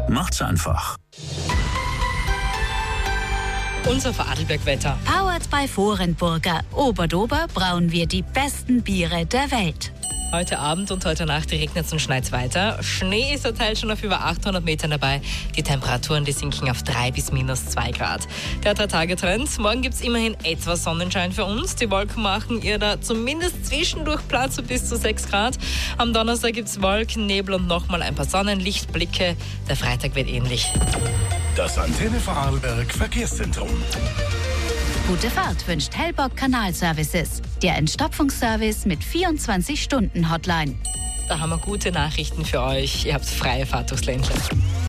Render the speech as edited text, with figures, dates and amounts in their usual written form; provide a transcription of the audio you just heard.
Macht's einfach. Unser Vorarlberg-Wetter. Powered by Vorenburger. Oberdober brauen wir die besten Biere der Welt. Heute Abend und heute Nacht regnet es und schneit weiter. Schnee ist verteilt schon auf über 800 Metern dabei. Die Temperaturen, die sinken auf 3 bis minus 2 Grad. Der 3-Tage-Trend. Morgen gibt es immerhin etwas Sonnenschein für uns. Die Wolken machen ihr da zumindest zwischendurch Platz zu bis zu 6 Grad. Am Donnerstag gibt es Wolken, Nebel und nochmal ein paar Sonnenlichtblicke. Der Freitag wird ähnlich. Das Antenne Vorarlberg Verkehrszentrum. Gute Fahrt wünscht Hellbock Kanalservices. Der Entstopfungsservice mit 24-Stunden-Hotline. Da haben wir gute Nachrichten für euch. Ihr habt freie Fahrt durchs Ländle.